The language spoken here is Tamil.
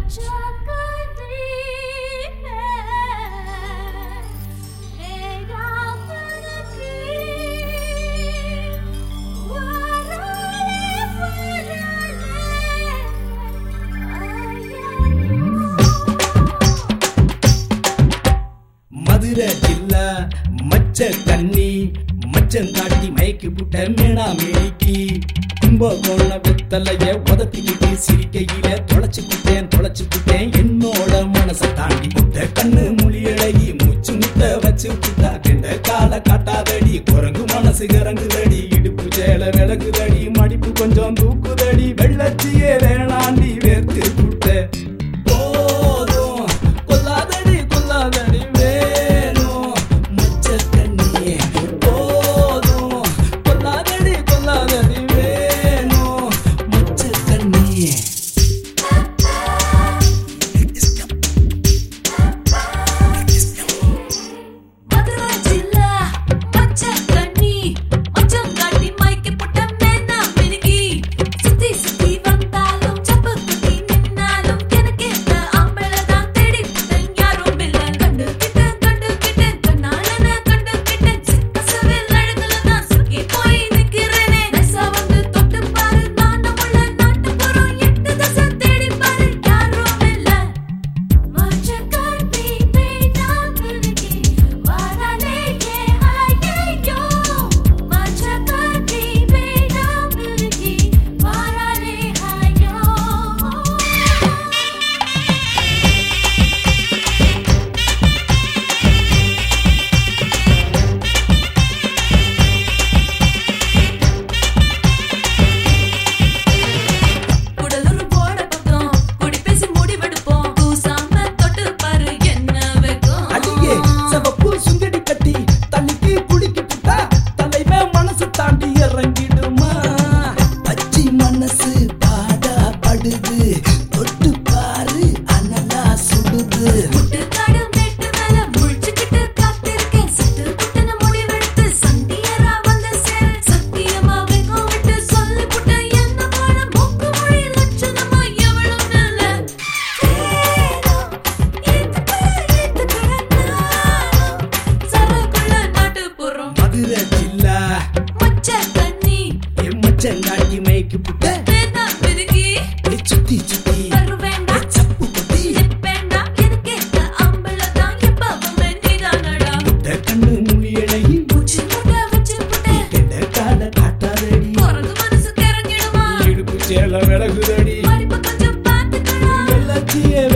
மதுரை ஜில்லா மச்ச கண்ணி மச்சம் காட்டி மயக்கி புட்ட மேனா மேனிக்கு கும்பகோண வெத்தலைய உதப்பிக்கிட்டு சிரிக்கையில தொலைச்சுக்கிட்டேன் என்னோட மனசை தாண்டி புட்ட கண்ணு மொழியழகி மூச்சு முத்த வச்சு புட்டா கெண்ட கால காட்டாதடி குரங்கு மனசு இறங்குதடி இடுப்பு சேல விளக்குதடி மடிப்பு கொஞ்சம் தூக்குதடி வெள்ளச்சியே வேணாண்டி வேர்த்து புட்ட செங்காட்டி மேய்க்கு புட்ட சுத்தி சுத்தி சப்பு குத்தி புட்ட கண்ணு மொழியழகி கெண்ட கால காட்டாதடி இடுப்பு சேல விலகுதடி வெள்ளச்சியே